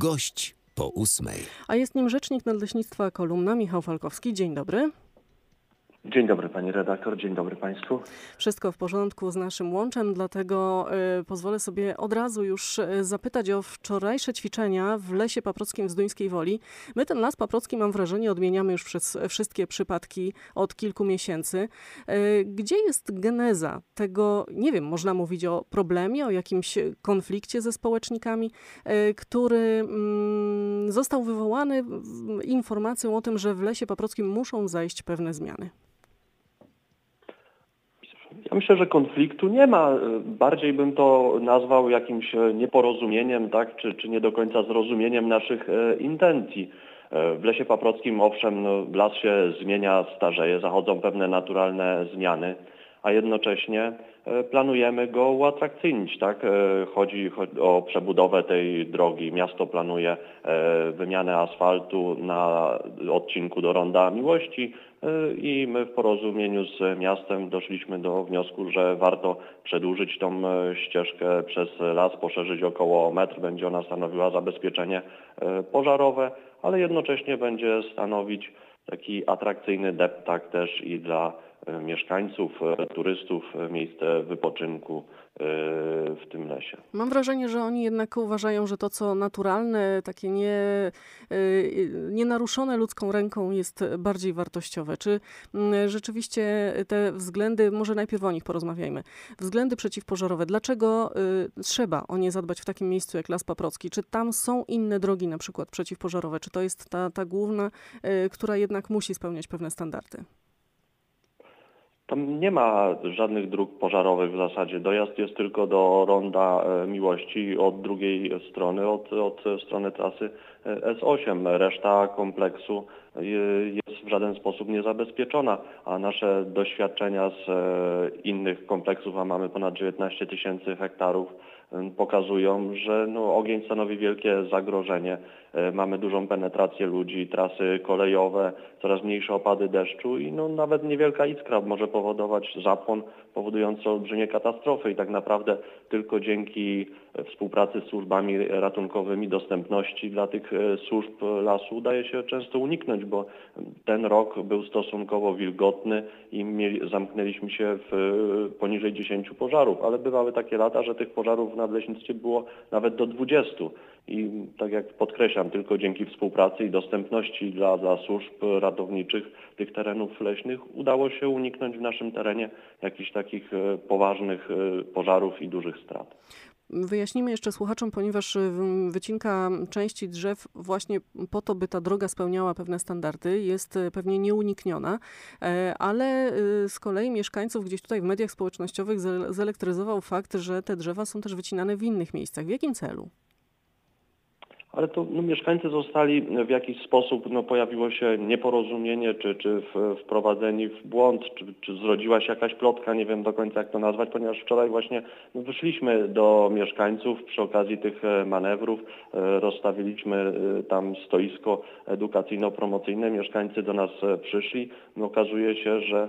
Gość po 8. A jest nim rzecznik Nadleśnictwa Kolumna Michał Falkowski. Dzień dobry. Dzień dobry pani redaktor, dzień dobry państwu. Wszystko w porządku z naszym łączem, dlatego pozwolę sobie od razu już zapytać o wczorajsze ćwiczenia w Lesie Paprockim w Zduńskiej Woli. My ten Las Paprocki, mam wrażenie, odmieniamy już przez wszystkie przypadki od kilku miesięcy. Gdzie jest geneza tego, nie wiem, można mówić o problemie, o jakimś konflikcie ze społecznikami, który został wywołany informacją o tym, że w Lesie Paprockim muszą zajść pewne zmiany? Ja myślę, że konfliktu nie ma. Bardziej bym to nazwał jakimś nieporozumieniem, tak? Czy nie do końca zrozumieniem naszych intencji. W Lesie Paprockim owszem, las się zmienia, starzeje, zachodzą pewne naturalne zmiany, a jednocześnie planujemy go uatrakcyjnić, tak? Chodzi o przebudowę tej drogi. Miasto planuje wymianę asfaltu na odcinku do Ronda Miłości i my w porozumieniu z miastem doszliśmy do wniosku, że warto przedłużyć tą ścieżkę przez las, poszerzyć około metr. Będzie ona stanowiła zabezpieczenie pożarowe, ale jednocześnie będzie stanowić taki atrakcyjny deptak też i dla mieszkańców, turystów, miejsce wypoczynku w tym lesie. Mam wrażenie, że oni jednak uważają, że to, co naturalne, takie nienaruszone ludzką ręką, jest bardziej wartościowe. Czy rzeczywiście te względy, może najpierw o nich porozmawiajmy, względy przeciwpożarowe, dlaczego trzeba o nie zadbać w takim miejscu jak Las Paprocki? Czy tam są inne drogi na przykład przeciwpożarowe? Czy to jest ta główna, która jednak musi spełniać pewne standardy? Tam nie ma żadnych dróg pożarowych w zasadzie. Dojazd jest tylko do Ronda Miłości od drugiej strony, od strony trasy S8. Reszta kompleksu jest w żaden sposób niezabezpieczona, a nasze doświadczenia z innych kompleksów, a mamy ponad 19 000 hektarów, pokazują, że ogień stanowi wielkie zagrożenie. Mamy dużą penetrację ludzi, trasy kolejowe, coraz mniejsze opady deszczu i nawet niewielka iskra może powodować zapłon powodujący olbrzymie katastrofy i tak naprawdę tylko dzięki współpracy z służbami ratunkowymi, dostępności dla tych służb lasu udaje się często uniknąć, bo ten rok był stosunkowo wilgotny i zamknęliśmy się w poniżej 10 pożarów, ale bywały takie lata, że tych pożarów w nadleśnictwie było nawet do 20 i tak jak podkreślam, tylko dzięki współpracy i dostępności dla służb ratowniczych tych terenów leśnych udało się uniknąć w naszym terenie jakichś takich poważnych pożarów i dużych strat. Wyjaśnijmy jeszcze słuchaczom, ponieważ wycinka części drzew właśnie po to, by ta droga spełniała pewne standardy, jest pewnie nieunikniona, ale z kolei mieszkańców gdzieś tutaj w mediach społecznościowych zelektryzował fakt, że te drzewa są też wycinane w innych miejscach. W jakim celu? Ale to mieszkańcy zostali w jakiś sposób, pojawiło się nieporozumienie, czy wprowadzeni w błąd, czy zrodziła się jakaś plotka, nie wiem do końca jak to nazwać, ponieważ wczoraj właśnie wyszliśmy do mieszkańców przy okazji tych manewrów, rozstawiliśmy tam stoisko edukacyjno-promocyjne, mieszkańcy do nas przyszli, okazuje się, że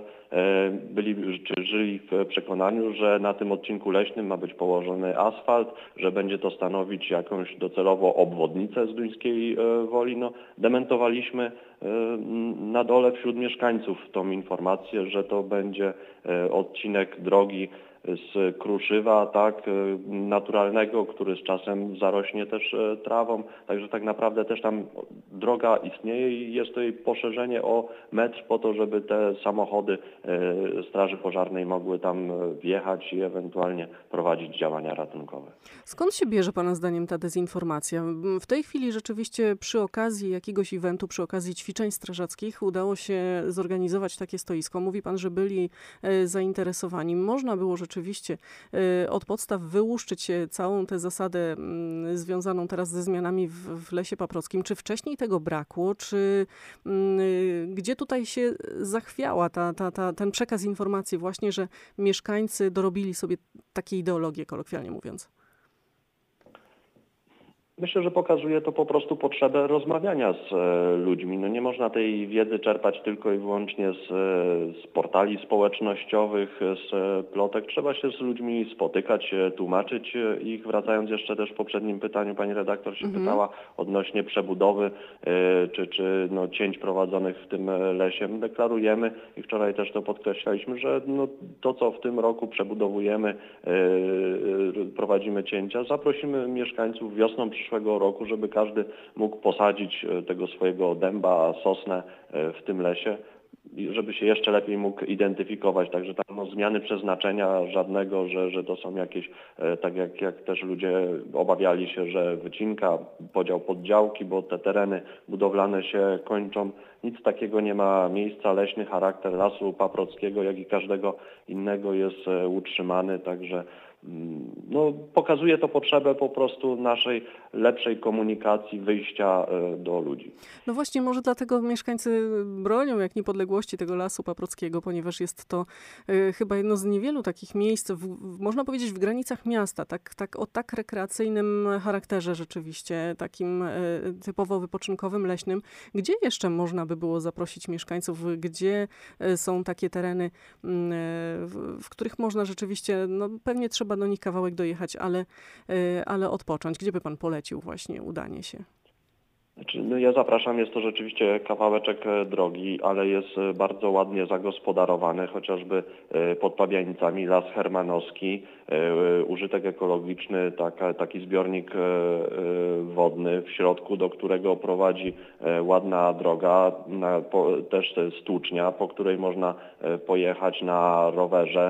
żyli w przekonaniu, że na tym odcinku leśnym ma być położony asfalt, że będzie to stanowić jakąś docelowo obwodnicę Zduńskiej Woli. Dementowaliśmy na dole wśród mieszkańców tą informację, że to będzie odcinek drogi z kruszywa, tak, naturalnego, który z czasem zarośnie też trawą. Także tak naprawdę też tam droga istnieje i jest to jej poszerzenie o metr po to, żeby te samochody Straży Pożarnej mogły tam wjechać i ewentualnie prowadzić działania ratunkowe. Skąd się bierze Pana zdaniem ta dezinformacja? W tej chwili rzeczywiście przy okazji jakiegoś eventu, przy okazji ćwiczeń strażackich udało się zorganizować takie stoisko. Mówi Pan, że byli zainteresowani. Można było rzeczywiście od podstaw wyłuszczyć całą tę zasadę związaną teraz ze zmianami w Lesie Paprockim. Czy wcześniej tego brakło? Czy gdzie tutaj się zachwiała ten przekaz informacji właśnie, że mieszkańcy dorobili sobie takiej ideologii, kolokwialnie mówiąc? Myślę, że pokazuje to po prostu potrzebę rozmawiania z ludźmi. No nie można tej wiedzy czerpać tylko i wyłącznie z portali społecznościowych, z plotek. Trzeba się z ludźmi spotykać, tłumaczyć ich. Wracając jeszcze też w poprzednim pytaniu, pani redaktor się Mhm. pytała odnośnie przebudowy czy cięć prowadzonych w tym lesie. My deklarujemy i wczoraj też to podkreślaliśmy, że to, co w tym roku przebudowujemy, prowadzimy cięcia, zaprosimy mieszkańców wiosną przyszłego roku, żeby każdy mógł posadzić tego swojego dęba, sosnę w tym lesie i żeby się jeszcze lepiej mógł identyfikować. Także tam zmiany przeznaczenia żadnego, że to są jakieś, tak jak też ludzie obawiali się, że wycinka, podział pod działki, bo te tereny budowlane się kończą. Nic takiego nie ma miejsca. Leśny charakter Lasu Paprockiego, jak i każdego innego jest utrzymany, także pokazuje to potrzebę po prostu naszej lepszej komunikacji, wyjścia do ludzi. No właśnie, może dlatego mieszkańcy bronią jak niepodległości tego Lasu Paprockiego, ponieważ jest to chyba jedno z niewielu takich miejsc, można powiedzieć, w granicach miasta, o tak rekreacyjnym charakterze rzeczywiście, takim typowo wypoczynkowym, leśnym. Gdzie jeszcze można by było zaprosić mieszkańców? Gdzie są takie tereny, w których można rzeczywiście, no pewnie trzeba do nich kawałek dojechać, ale odpocząć? Gdzie by pan polecił właśnie udanie się? Znaczy, ja zapraszam, jest to rzeczywiście kawałeczek drogi, ale jest bardzo ładnie zagospodarowany, chociażby pod Pabianicami Las Hermanowski, użytek ekologiczny, taki zbiornik wodny w środku, do którego prowadzi ładna droga, też stłucznia, po której można pojechać na rowerze,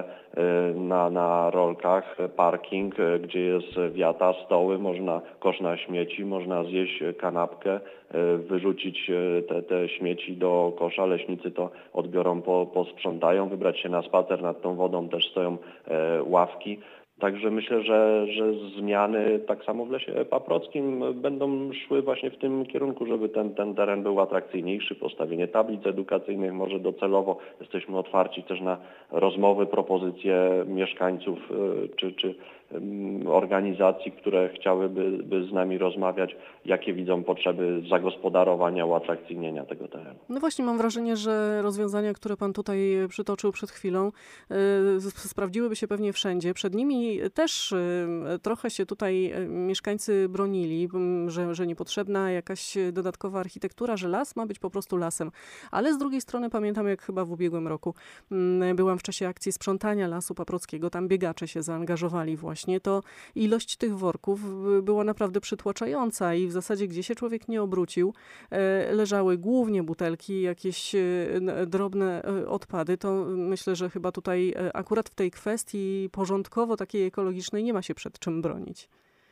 na rolkach, parking, gdzie jest wiata, stoły, można kosz na śmieci, można zjeść kanapkę, wyrzucić te śmieci do kosza, leśnicy to odbiorą, posprzątają, wybrać się na spacer, nad tą wodą też stoją ławki. Także myślę, że zmiany tak samo w Lesie Paprockim będą szły właśnie w tym kierunku, żeby ten teren był atrakcyjniejszy, postawienie tablic edukacyjnych może docelowo. Jesteśmy otwarci też na rozmowy, propozycje mieszkańców czy organizacji, które chciałyby z nami rozmawiać, jakie widzą potrzeby zagospodarowania, uatrakcyjnienia tego terenu. No właśnie, mam wrażenie, że rozwiązania, które pan tutaj przytoczył przed chwilą, sprawdziłyby się pewnie wszędzie. Przed nimi też trochę się tutaj mieszkańcy bronili, że niepotrzebna jakaś dodatkowa architektura, że las ma być po prostu lasem. Ale z drugiej strony pamiętam, jak chyba w ubiegłym roku byłam w czasie akcji sprzątania Lasu Paprockiego, tam biegacze się zaangażowali właśnie, to ilość tych worków była naprawdę przytłaczająca i w zasadzie gdzie się człowiek nie obrócił, leżały głównie butelki, jakieś drobne odpady. To myślę, że chyba tutaj akurat w tej kwestii porządkowo takiej ekologicznej nie ma się przed czym bronić.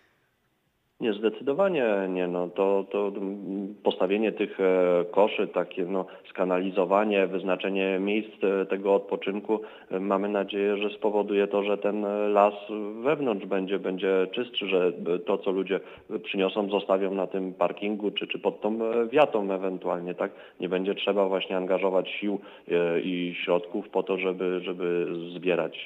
Nie, zdecydowanie nie. To postawienie tych koszy, takie skanalizowanie, wyznaczenie miejsc tego odpoczynku, mamy nadzieję, że spowoduje to, że ten las wewnątrz będzie czystszy, że to, co ludzie przyniosą, zostawią na tym parkingu czy pod tą wiatą ewentualnie, tak? Nie będzie trzeba właśnie angażować sił i środków po to, żeby zbierać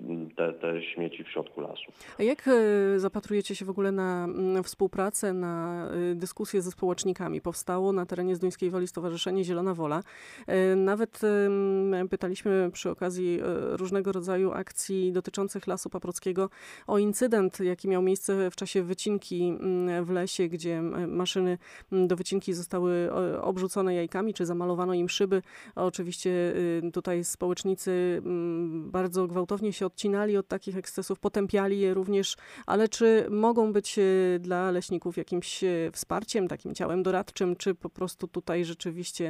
te śmieci w środku lasu. A jak zapatrujecie się w ogóle na współpracę, na dyskusję ze społecznikami? Powstało na terenie Zduńskiej Woli Stowarzyszenie Zielona Wola. Nawet pytaliśmy przy okazji różnego rodzaju akcji dotyczących Lasu Paprockiego o incydent, jaki miał miejsce w czasie wycinki w lesie, gdzie maszyny do wycinki zostały obrzucone jajkami, czy zamalowano im szyby. Oczywiście tutaj społecznicy bardzo gwałtownie się odcinali od takich ekscesów, potępiali je również, ale czy mogą być dla leśników jakimś wsparciem, takim ciałem doradczym, czy po prostu tutaj rzeczywiście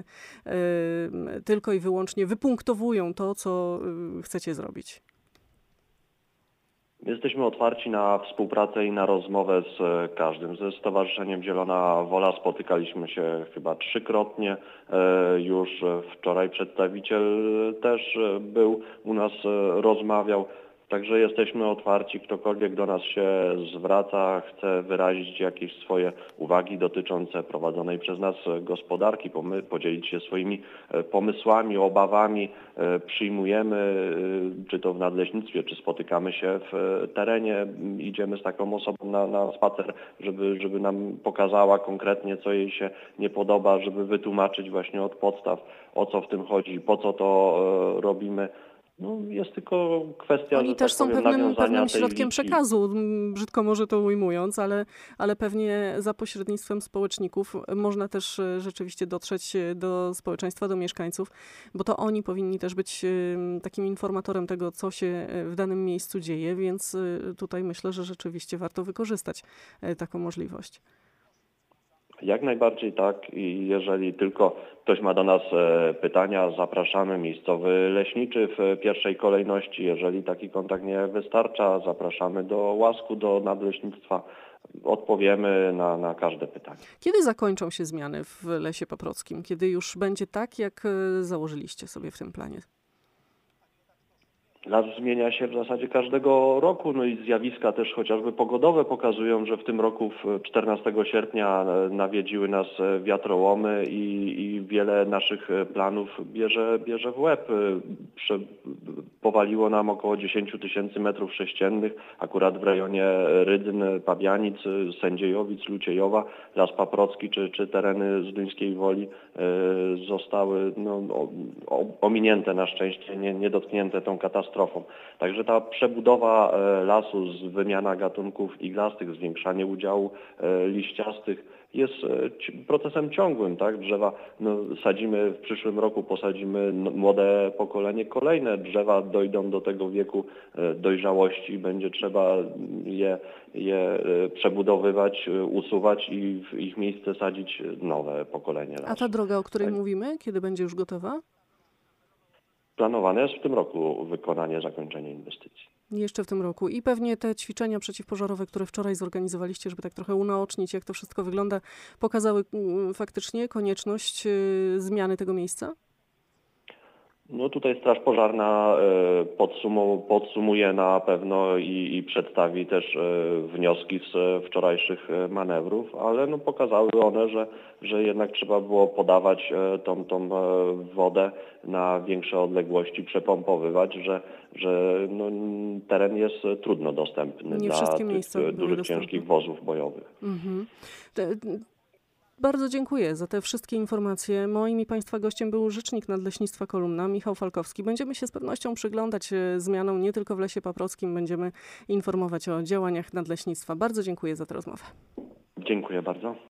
tylko i wyłącznie wypunktowują to, co chcecie zrobić? Jesteśmy otwarci na współpracę i na rozmowę z każdym. Ze Stowarzyszeniem Zielona Wola spotykaliśmy się chyba 3-krotnie. Już wczoraj przedstawiciel też był u nas, rozmawiał. Także jesteśmy otwarci, ktokolwiek do nas się zwraca, chce wyrazić jakieś swoje uwagi dotyczące prowadzonej przez nas gospodarki, podzielić się swoimi pomysłami, obawami, przyjmujemy, czy to w nadleśnictwie, czy spotykamy się w terenie, idziemy z taką osobą na spacer, żeby nam pokazała konkretnie, co jej się nie podoba, żeby wytłumaczyć właśnie od podstaw, o co w tym chodzi, po co to robimy. No, jest tylko kwestia, Oni że też tak są powiem, pewnym nawiązania tej środkiem liczby. przekazu, brzydko może to ujmując, ale pewnie za pośrednictwem społeczników można też rzeczywiście dotrzeć do społeczeństwa, do mieszkańców, bo to oni powinni też być takim informatorem tego, co się w danym miejscu dzieje, więc tutaj myślę, że rzeczywiście warto wykorzystać taką możliwość. Jak najbardziej tak i jeżeli tylko ktoś ma do nas pytania, zapraszamy. Miejscowy leśniczy w pierwszej kolejności. Jeżeli taki kontakt nie wystarcza, zapraszamy do łasku, do nadleśnictwa. Odpowiemy na każde pytanie. Kiedy zakończą się zmiany w Lesie Paprockim? Kiedy już będzie tak, jak założyliście sobie w tym planie? Las zmienia się w zasadzie każdego roku, no i zjawiska też chociażby pogodowe pokazują, że w tym roku 14 sierpnia nawiedziły nas wiatrołomy i wiele naszych planów bierze w łeb. Powaliło nam około 10 000 metrów sześciennych, akurat w rejonie Rydn, Pabianic, Sędziejowic, Luciejowa, Las Paprocki czy tereny Zduńskiej Woli zostały ominięte na szczęście, nie dotknięte tą katastrofą. Także ta przebudowa lasu, wymiana gatunków iglastych, zwiększanie udziału liściastych jest procesem ciągłym, tak? Drzewa sadzimy w przyszłym roku, posadzimy młode pokolenie, kolejne drzewa dojdą do tego wieku dojrzałości, będzie trzeba je przebudowywać, usuwać i w ich miejsce sadzić nowe pokolenie lasów. A ta droga, o której mówimy, kiedy będzie już gotowa? Planowane jest w tym roku wykonanie, zakończenie inwestycji. Jeszcze w tym roku. I pewnie te ćwiczenia przeciwpożarowe, które wczoraj zorganizowaliście, żeby tak trochę unaocznić, jak to wszystko wygląda, pokazały faktycznie konieczność zmiany tego miejsca? No tutaj Straż Pożarna podsumuje na pewno i przedstawi też wnioski z wczorajszych manewrów, ale pokazały one, że jednak trzeba było podawać tą wodę na większe odległości, przepompowywać, że teren jest trudno dostępny Nie dla wszystkie tych miejsca były dużych, dostępne. ciężkich wozów bojowych. Mhm. Bardzo dziękuję za te wszystkie informacje. Moim i Państwa gościem był rzecznik Nadleśnictwa Kolumna, Michał Falkowski. Będziemy się z pewnością przyglądać zmianom nie tylko w Lesie Paprockim, będziemy informować o działaniach Nadleśnictwa. Bardzo dziękuję za tę rozmowę. Dziękuję bardzo.